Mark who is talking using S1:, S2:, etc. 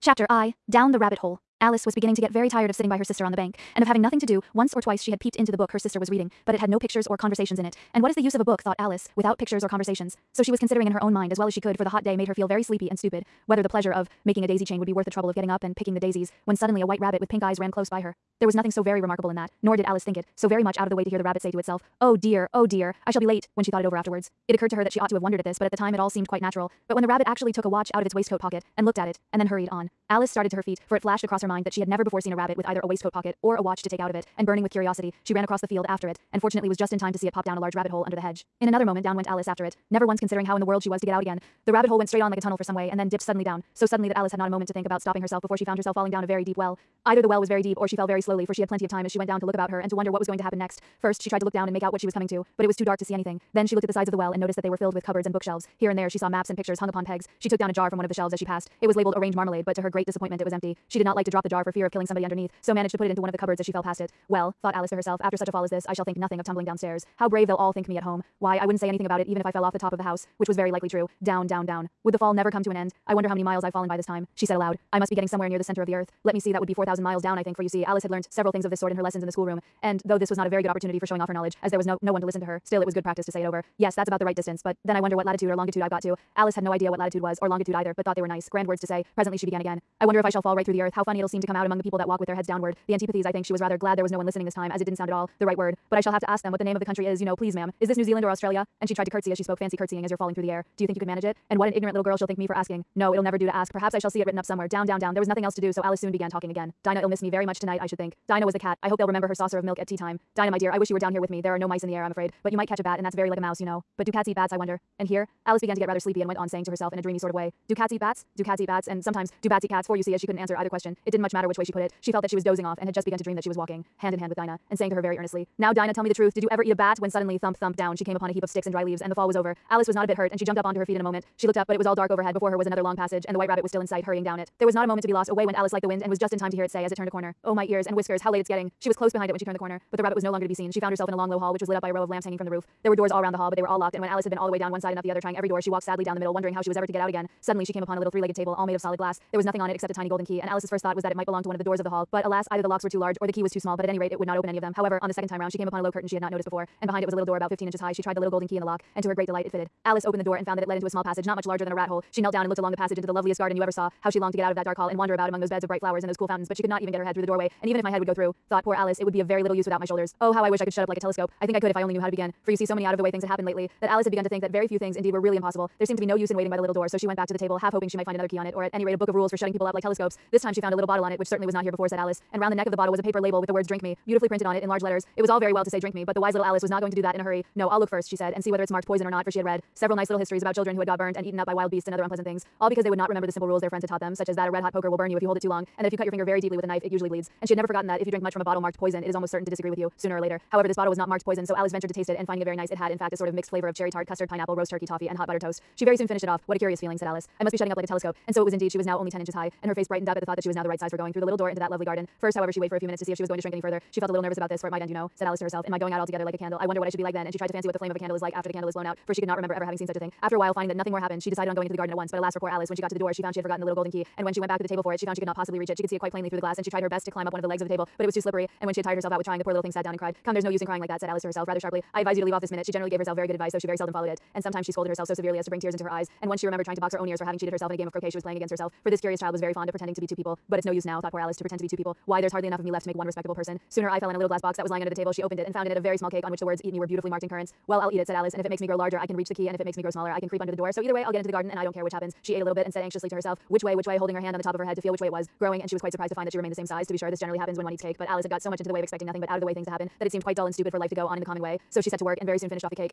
S1: Chapter I. Down the Rabbit Hole. Alice was beginning to get very tired of sitting by her sister on the bank, and of having nothing to do. Once or twice she had peeped into the book her sister was reading, but it had no pictures or conversations in it. And what is the use of a book, thought Alice, without pictures or conversations? So she was considering in her own mind as well as she could, for the hot day made her feel very sleepy and stupid, whether the pleasure of making a daisy chain would be worth the trouble of getting up and picking the daisies, when suddenly a white rabbit with pink eyes ran close by her. There was nothing so very remarkable in that, nor did Alice think it so very much out of the way to hear the rabbit say to itself, oh dear, I shall be late," when she thought it over afterwards. It occurred to her that she ought to have wondered at this, but at the time it all seemed quite natural. But when the rabbit actually took a watch out of its waistcoat pocket, and looked at it, and then hurried on, Alice started to her feet, for it flashed across her mind that she had never before seen a rabbit with either a waistcoat pocket or a watch to take out of it, and burning with curiosity, she ran across the field after it, and fortunately was just in time to see it pop down a large rabbit hole under the hedge. In another moment down went Alice after it, never once considering how in the world she was to get out again. The rabbit hole went straight on like a tunnel for some way, and then dipped suddenly down, so suddenly that Alice had not a moment to think about stopping herself before she found herself falling down a very deep well. Either the well was very deep or she fell very slowly, for she had plenty of time as she went down to look about her and to wonder what was going to happen next. First she tried to look down and make out what she was coming to, but it was too dark to see anything. Then she looked at the sides of the well and noticed that they were filled with cupboards and bookshelves. Here and there she saw maps and pictures hung upon pegs. She took down a jar from one of the shelves as she passed. It was labeled orange marmalade, but to her great disappointment it was empty. She did not like to drop the jar for fear of killing somebody underneath, so managed to put it into one of the cupboards as she fell past it. Well, thought Alice to herself, after such a fall as this I shall think nothing of tumbling downstairs. How brave they'll all think me at home. Why, I wouldn't say anything about it even if I fell off the top of the house, which was very likely true. Down, down, down. Would the fall never come to an end? I wonder how many miles I've fallen by this time, she said aloud. I must be getting somewhere near the center of the earth. Let me see, that would be 4,000 miles down I think, for you see Alice had learnt several things of this sort in her lessons in the schoolroom, and though this was not a very good opportunity for showing off her knowledge, as there was no one to listen to her, still it was good practice to say it over. Yes, that's about the right distance, but then I wonder what latitude or longitude I've got to. Alice had no idea what latitude was, or longitude either, but thought they were nice, grand words to say. Presently she began again. I wonder if I shall fall right through the earth, how funny it'll seem to come out among the people that walk with their heads downward. The antipathies, I think she was rather glad there was no one listening this time, as it didn't sound at all the right word. But I shall have to ask them what the name of the country is, please ma'am. Is this New Zealand or Australia? And she tried to curtsy as she spoke, fancy curtsying as you're falling through the air. Do you think you can manage it? And what an ignorant little girl she'll think me for asking. No, it'll never do to ask. Perhaps I shall see it written up somewhere. Down, down, down. There was nothing else to do, so Alice soon began talking again. Dinah'll miss me very much tonight, I should think. Dinah was the cat. I hope they'll remember her saucer of milk at tea time. Dinah, my dear, I wish you were down here with me. There are no mice in the air, I'm afraid, but you might catch a bat, and that's very like a mouse, But do cats eat bats, I wonder? And here, Alice began to get rather sleepy and went on saying to herself in a dreamy sort of way, do cats eat bats? Do cats eat bats? And sometimes, do bats eat cats? For you see, as she couldn't answer either question, it didn't much matter which way she put it. She felt that she was dozing off and had just begun to dream that she was walking hand in hand with Dinah, and saying to her very earnestly, now Dinah, tell me the truth, did you ever eat a bat? When suddenly thump thump down she came upon a heap of sticks and dry leaves, and the fall was over. Alice was not a bit hurt, and she jumped up onto her feet in a moment. She looked up, but it was all dark overhead. Before her was another long passage, and the white rabbit was still in sight, hurrying down it. There was not a moment to be lost. Away went Alice like the wind, and was just in time to hear it say as it turned a corner, oh my ears and whiskers, how late it's getting. She was close behind it when she turned the corner, but the rabbit was no longer to be seen. She found herself in a long low hall which was lit up by a row of lamps hanging from the roof. There were doors all around the hall, but they were all locked, and when Alice had been all the way down one side and up the other trying every door, she walked sadly down the middle, wondering how she was ever to get out again. Suddenly she came upon a little three-legged table all made of solid glass. There was nothing on it except a tiny golden key, and Alice's first thought was that it might belong to one of the doors of the hall, but alas, either the locks were too large or the key was too small, but at any rate it would not open any of them. However, on the second time round she came upon a low curtain she had not noticed before, and behind it was a little door about 15 inches high. She tried the little golden key in the lock, and to her great delight it fitted. Alice opened the door and found that it led into a small passage not much larger than a rat hole. She knelt down and looked along the passage into the loveliest garden you ever saw. How she longed to get out of that dark hall and wander about among those beds of bright flowers and those cool fountains, but she could not even get her head through the doorway, and even if my head would go through, thought poor Alice, it would be of very little use without my shoulders. Oh, how I wish I could shut up like a telescope. I think I could if I only knew how to begin. For you see, so many out of the way things had happened lately that Alice had begun to think that very few things indeed were really impossible. There seemed to be no use in waiting by the little door, so she went back to the table, half hoping she might find another key on it, or at any rate a book of rules for shutting people up like telescopes. This time she found a little bottle on it, which certainly was not here before, said Alice, and round the neck of the bottle was a paper label with the words "Drink me" beautifully printed on it in large letters. It was all very well to say "Drink me," but the wise little Alice was not going to do that in a hurry. No, I'll look first, she said, and see whether it's marked poison or not, for she had read several nice little histories about children who had got burned and eaten up by wild beasts and other unpleasant things, all because they would not remember the simple rules their friends had taught them, such as that a red hot poker will burn you if you hold it too long, and that if you cut your finger very deeply with a knife it usually bleeds. And she had never forgotten that if you drink much from a bottle marked poison, it is almost certain to disagree with you sooner or later. However, this bottle was not marked poison, so Alice ventured to taste it, and finding it very nice, it had in fact a sort of mixed flavor of cherry tart, custard, pineapple, roast turkey, toffee, and hot butter toast. She very soon finished it off. What a curious feeling, said Alice. I must be shutting up like a telescope. And so it was indeed. She was now only 10 inches high, and her face brightened up at the thought that she was now the right size for going through the little door into that lovely garden. First, however, she waited for a few minutes to see if she was going to shrink any further. She felt a little nervous about this, for it might end, said Alice to herself. Am I going out altogether like a candle? I wonder what I should be like then. And she tried to fancy what the flame of a candle is like after the candle is blown out, for she could not remember ever having seen such a thing. After a while, finding that nothing more happened, she decided on going into the garden at once. But alas for poor Alice, when she got to the door, she found she had forgotten the little golden key, and when she went back to the table for it, she found she could not possibly reach it. She could see it quite plainly through the glass, and she tried her best to climb up one of the legs of the table, but it was too slippery, and when she had tired herself out with trying, the poor little thing sat down and cried. Come, there's no use in crying like that, said Alice to herself rather sharply. I advise you to leave off this minute. She generally gave herself very good advice, though she very seldom followed it, and sometimes she scolded herself so severely as to bring tears into her eyes, and once she remembered trying to box her own ears for having cheated herself in a game of croquet she was playing against herself, for this curious child was very fond of pretending to be two people. But it's no use now, thought poor Alice, to pretend to be two people. Why, there's hardly enough of me left to make one respectable person. Sooner I fell in a little glass box that was lying under the table. She opened it and found in it a very small cake on which the words "Eat me" were beautifully marked in currants. Well, I'll eat it, said Alice, and if it makes me grow larger I can reach the key, and if it makes me grow smaller I can creep under the door. So either way I'll get into the garden, and I don't care which happens. She ate a little bit and said anxiously to herself, which way, holding her hand on the top of her head to feel which way it was growing, and she was quite surprised to find that she remained the same size. To be sure, this generally happens when one eats cake, but Alice had got so much into the way of expecting nothing but out of the way things to happen that it seemed quite dull and stupid for life to go on in the common way. So she set to work and very soon finished off the cake.